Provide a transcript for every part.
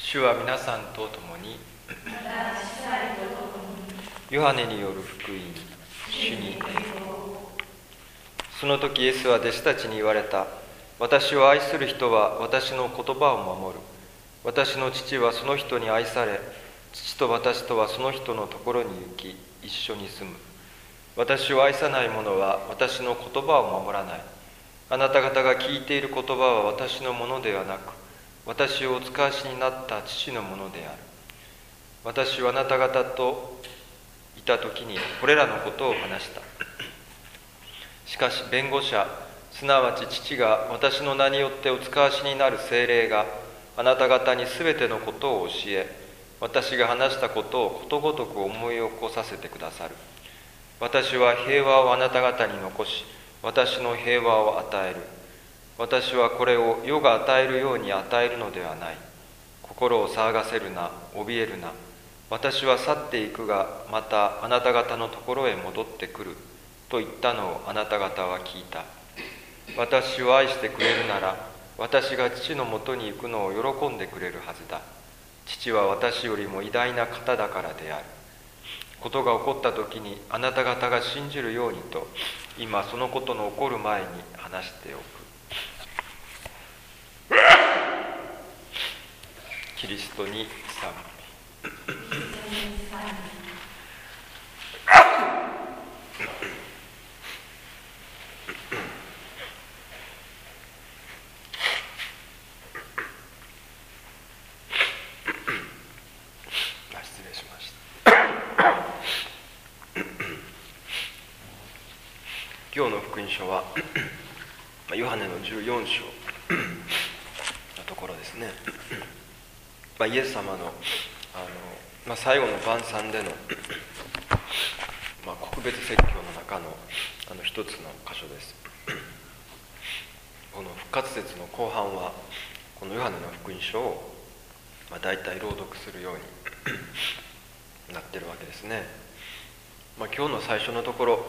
主は皆さんと共に、ヨハネによる福音、主に。その時イエスは弟子たちに言われた。私を愛する人は私の言葉を守る。私の父はその人に愛され、父と私とはその人のところに行き、一緒に住む。私を愛さない者は私の言葉を守らない。あなた方が聞いている言葉は私のものではなく、私をお使わしになった父のものである。私はあなた方といた時にこれらのことを話した。しかし弁護者、すなわち父が私の名によってお使わしになる聖霊があなた方にすべてのことを教え、私が話したことをことごとく思い起こさせてくださる。私は平和をあなた方に残し、私の平和を与える。私はこれを世が与えるように与えるのではない。心を騒がせるな、怯えるな。私は去っていくが、またあなた方のところへ戻ってくる。と言ったのをあなた方は聞いた。私を愛してくれるなら、私が父のもとに行くのを喜んでくれるはずだ。父は私よりも偉大な方だからである。ことが起こった時にあなた方が信じるようにと、今そのことの起こる前に話しておく。キリストに賛美。失礼しました。今日の福音書はヨハネの14章のところですね。イエス様の最後の晩餐での、告別説教の中の一つの箇所です。この復活節の後半はこのヨハネの福音書を大体朗読するようになっているわけですね。今日の最初のところ、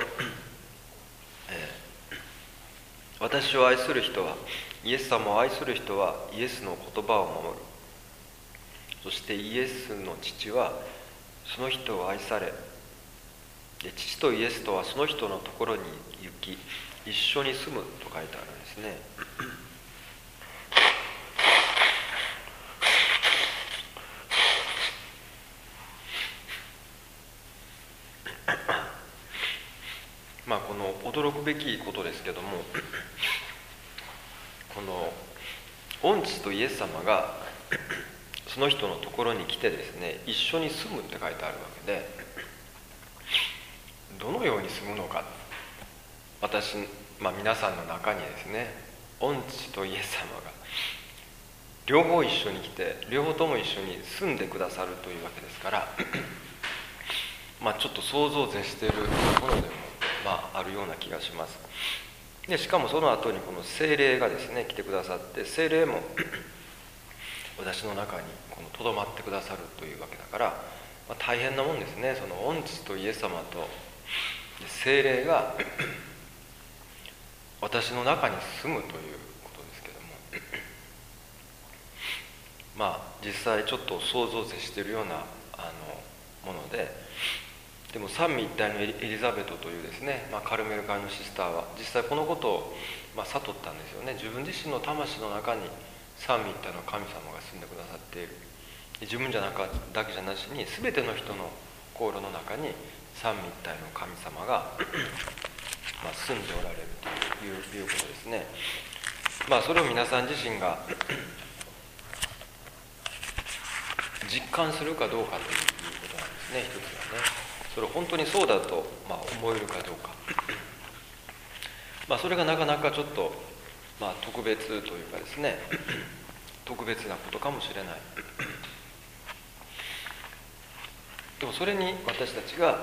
私を愛する人は、イエス様を愛する人はイエスの言葉を守る。そしてイエスの父はその人を愛され、父とイエスとはその人のところに行き、一緒に住むと書いてあるんですね。この驚くべきことですけども、この御父とイエス様がその人のところに来てですね、一緒に住むって書いてあるわけで、どのように住むのか、皆さんの中にですね、御父とイエス様が両方一緒に来て、両方とも一緒に住んでくださるというわけですからちょっと想像を絶しているところでもあるような気がします。でしかもその後にこの聖霊がですね来てくださって、聖霊も私の中にとどまってくださるというわけだから、大変なもんですね。その御父とイエス様と聖霊が私の中に住むということですけども、実際ちょっと想像を絶しているようなもので、でも三位一体のエリザベトというですね、カルメル会のシスターは実際このことを悟ったんですよね。自分自身の魂の中に三位一体の神様が住んでくださっている。自分だけじゃなしに全ての人の心の中に三位一体の神様が住んでおられるということですね。それを皆さん自身が実感するかどうかということなんですね。一つはね、それを本当にそうだと思えるかどうかそれがなかなかちょっと特別というかですね特別なことかもしれない。でもそれに私たちが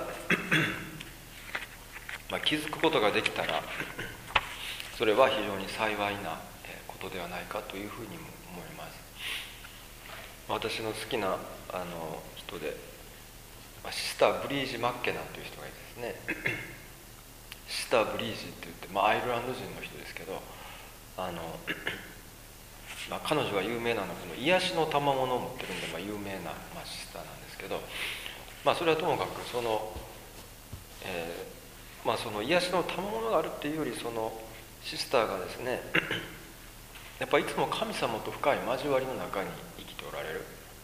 気づくことができたら、それは非常に幸いなことではないかというふうにも思います。私の好きな人でシスター・ブリージ・マッケナンという人がいてですねシスター・ブリージって言って、アイルランド人の人ですけど、 彼女が有名なのはその癒しの賜物を持ってるんで、有名な、シスターなんですけど、それはともかくその、その癒しの賜物があるっていうより、そのシスターがですねやっぱいつも神様と深い交わりの中に生きておられる。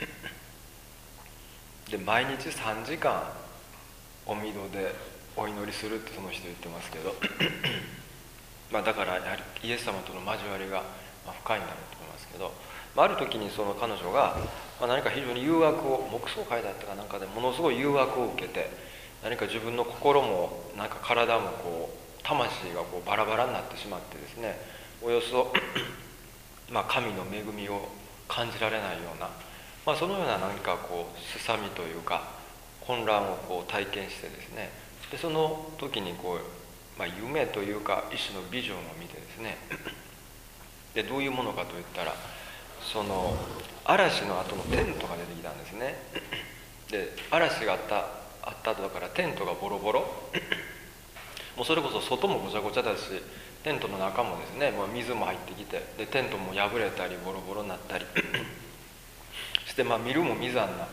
で毎日3時間お御堂でお祈りするってその人言ってますけどだからやはりイエス様との交わりが深いんだろうと思いますけど、ある時にその彼女が何か非常に誘惑を、黙想会だったかなんかでものすごい誘惑を受けて、何か自分の心もなんか体も魂がバラバラになってしまってですね、およそ神の恵みを感じられないような、そのような何かすさみというか混乱を体験してですね、でその時に夢というか一種のビジョンを見てですね、でどういうものかといったら、その嵐の後のテントが出てきたんですね。で嵐があった後だからテントがボロボロもうそれこそ外もごちゃごちゃだし、テントの中もですね、水も入ってきて、でテントも破れたりボロボロになったりして、見るも無残な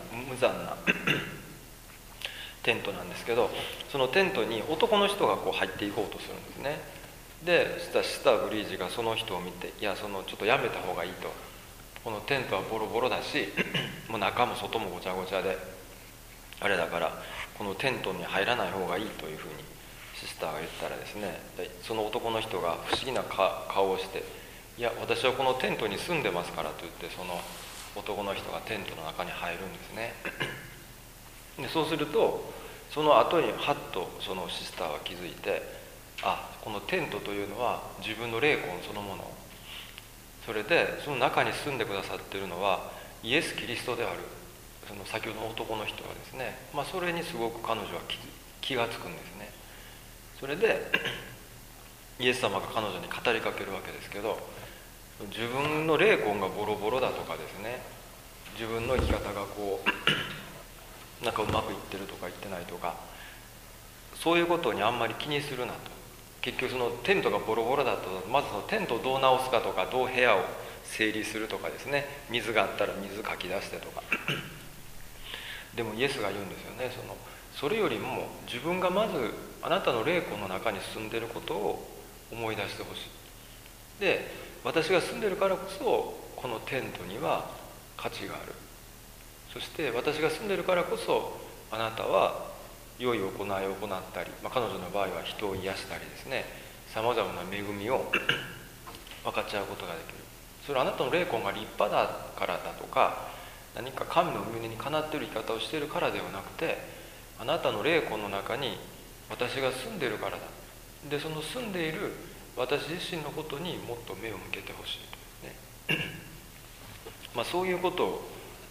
テントなんですけど、そのテントに男の人が入っていこうとするんですね。でシスター・ブリージがその人を見て、いやちょっとやめた方がいいと、このテントはボロボロだしもう中も外もごちゃごちゃであれだから、このテントに入らない方がいいというふうにシスターが言ったらですね、その男の人が不思議な顔をして、いや私はこのテントに住んでますからと言って、その男の人がテントの中に入るんですね。でそうするとその後にハッとそのシスターは気づいて、このテントというのは自分の霊魂そのもの、それでその中に住んでくださっているのはイエス・キリストである、その先ほどの男の人はですね、それにすごく彼女は気がつくんですね。それでイエス様が彼女に語りかけるわけですけど、自分の霊魂がボロボロだとかですね、自分の生き方がなんかうまくいってるとかいってないとか、そういうことにあんまり気にするなと。結局そのテントがボロボロだと、まずそのテントをどう直すかとか、どう部屋を整理するとかですね、水があったら水かき出してとかでもイエスが言うんですよね、それよりも自分がまずあなたの霊魂の中に住んでいることを思い出してほしい。で私が住んでるからこそこのテントには価値がある。そして私が住んでるからこそあなたは良い行いを行ったり、彼女の場合は人を癒したりですね、さまざまな恵みを分かち合うことができる。それはあなたの霊魂が立派だからだとか、何か神の御胸にかなっている生き方をしているからではなくて、あなたの霊魂の中に私が住んでいるからだ。でその住んでいる私自身のことにもっと目を向けてほしいとですねそういうことを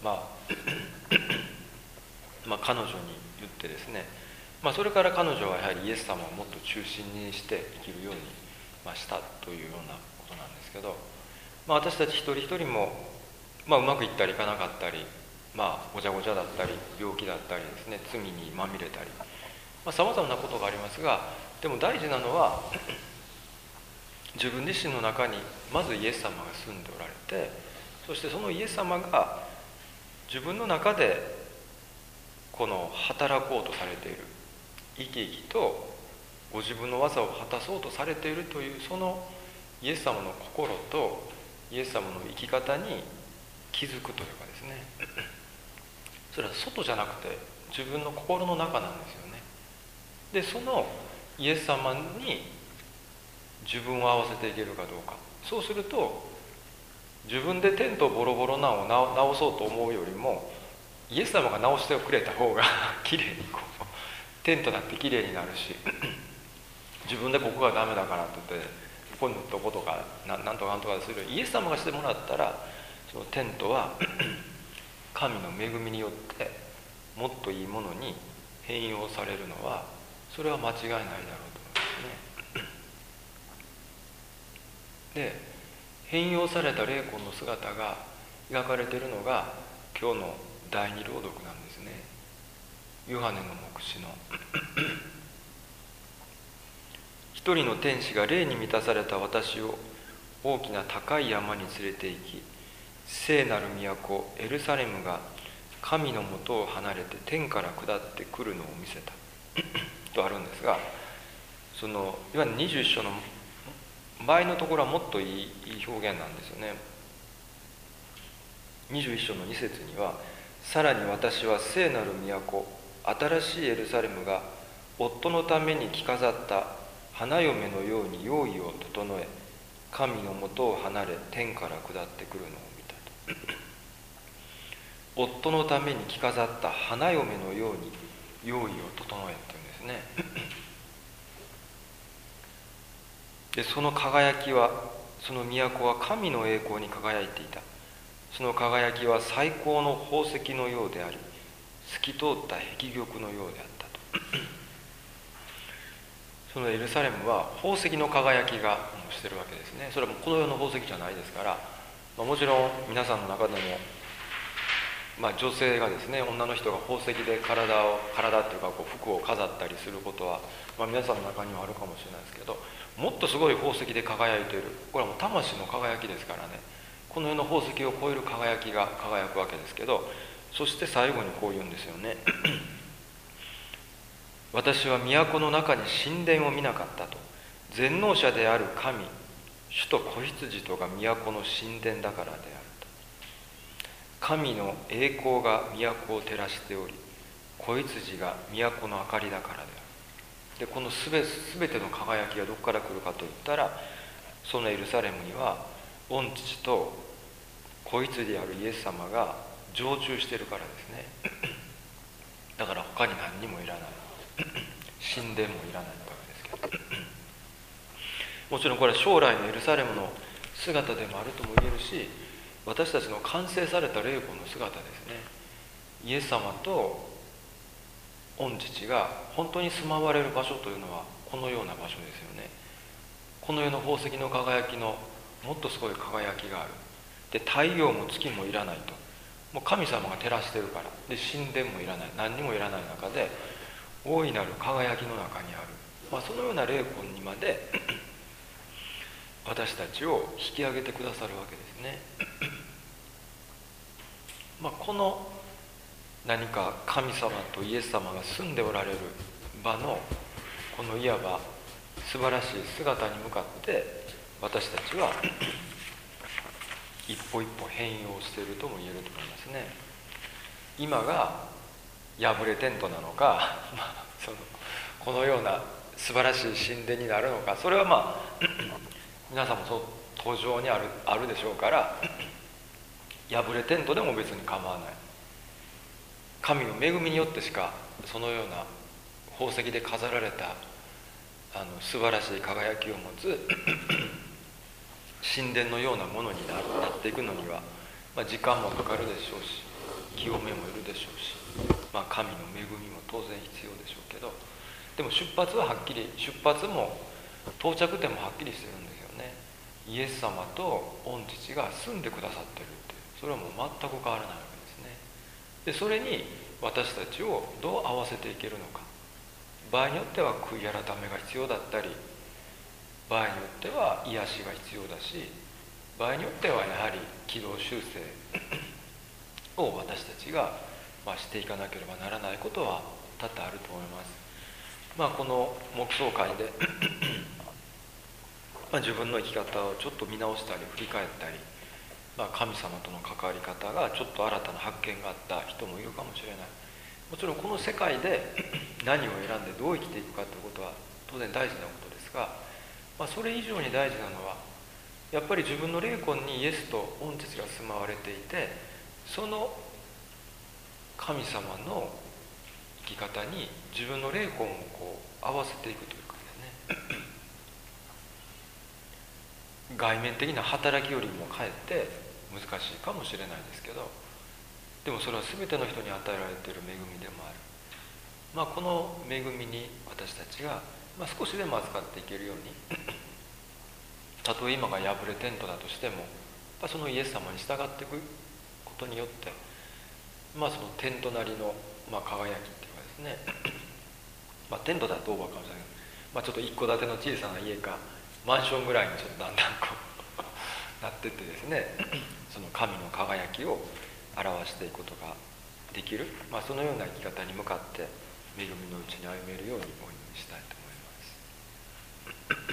彼女に言ってですね、それから彼女はやはりイエス様をもっと中心にして生きるようにしたというようなことなんですけど、私たち一人一人も、うまくいったりいかなかったり、ごちゃごちゃだったり病気だったりですね、罪にまみれたり、さまざまなことがありますが、でも大事なのは自分自身の中にまずイエス様が住んでおられて、そしてそのイエス様が自分の中でこの働こうとされている、生き生きとご自分の技を果たそうとされているという、そのイエス様の心とイエス様の生き方に気づくというかですね、それは外じゃなくて自分の心の中なんですよね。でそのイエス様に自分を合わせていけるかどうか。そうすると自分でテントボロボロなのを直そうと思うよりも、イエス様が直してくれた方がきれいにテントだってきれいになるし、自分でここがダメだからって言ってここに塗っとこうとかなんとかなんとかする、イエス様がしてもらったら、そのテントは神の恵みによってもっといいものに変容されるのは、それは間違いないだろうと思いますね。で変容された霊魂の姿が描かれているのが今日の第二朗読なんですね。ヨハネの黙示の一人の天使が霊に満たされた私を大きな高い山に連れて行き、 聖なる都エルサレムが神のもとを離れて天から下ってくるのを見せたとあるんですが、そのいわゆる21章の前のところはもっといい表現なんですよね。21章の2節には、さらに私は聖なる都新しいエルサレムが夫のために着飾った花嫁のように用意を整え、神のもとを離れ天から下ってくるのを見たと。夫のために着飾った花嫁のように用意を整えっていうんですね。でその輝きは、その都は神の栄光に輝いていた。その輝きは最高の宝石のようであり、透き通った碧玉のようであったと。そのエルサレムは宝石の輝きがしてるわけですね。それはもうこの世の宝石じゃないですから、もちろん皆さんの中でも、女性がですね、女の人が宝石で体っていうか服を飾ったりすることは、皆さんの中にはあるかもしれないですけど、もっとすごい宝石で輝いている、これはもう魂の輝きですからね。この世の宝石を超える輝きが輝くわけですけど、そして最後にこう言うんですよね。私は都の中に神殿を見なかったと。全能者である神、主と子羊とが都の神殿だからであると。神の栄光が都を照らしており、子羊が都の明かりだからである。でこのすべての輝きがどこから来るかといったら、そのエルサレムには御父と子羊であるイエス様が常駐しているからですね。だから他に何にもいらない、神殿もいらないわけですけど、もちろんこれは将来のエルサレムの姿でもあるとも言えるし、私たちの完成された霊魂の姿ですね。イエス様と御父が本当に住まわれる場所というのはこのような場所ですよね。この世の宝石の輝きのもっとすごい輝きがある。で太陽も月もいらないと、もう神様が照らしてるから。で神殿もいらない、何にもいらない中で大いなる輝きの中にある、そのような霊魂にまで私たちを引き上げてくださるわけですね。この何か神様とイエス様が住んでおられる場のこのいわば素晴らしい姿に向かって私たちは一歩一歩変容しているとも言えると思いますね。今が破れテントなのか、このような素晴らしい神殿になるのか、それは皆さんもそう途上にあるでしょうから、破れテントでも別に構わない。神の恵みによってしかそのような宝石で飾られた素晴らしい輝きを持つ神殿のようなものになっていくのには、時間もかかるでしょうし、清めもいるでしょうし、神の恵みも当然必要でしょうけど、でも出発も到着点もはっきりしてるんですよね。イエス様と御父が住んでくださってるっていう、それはもう全く変わらないわけですね。でそれに私たちをどう合わせていけるのか。場合によっては悔い改めが必要だったり、場合によっては癒しが必要だし、場合によってはやはり軌道修正を私たちがしていかなければならないことは多々あると思います。この黙想会で自分の生き方をちょっと見直したり振り返ったり、神様との関わり方がちょっと新たな発見があった人もいるかもしれない。もちろんこの世界で何を選んでどう生きていくかということは当然大事なことですが、それ以上に大事なのはやっぱり自分の霊魂にイエスと御父が住まわれていて、その神様の生き方に自分の霊魂を合わせていくというかですね外面的な働きよりもかえって難しいかもしれないですけど、でもそれは全ての人に与えられている恵みでもある。この恵みに私たちが、少しでも扱っていけるようにたとえ今が破れテントだとしても、そのイエス様に従っていくことによって、そのテントなりの、輝きっていうかですねテントだとどうかもしれないけど、ちょっと一戸建ての小さな家かマンションぐらいにちょっとだんだんなってってですね、 その神の輝きを表していくことができる、そのような生き方に向かって恵みのうちに歩めるようにお祈りしたいと思います。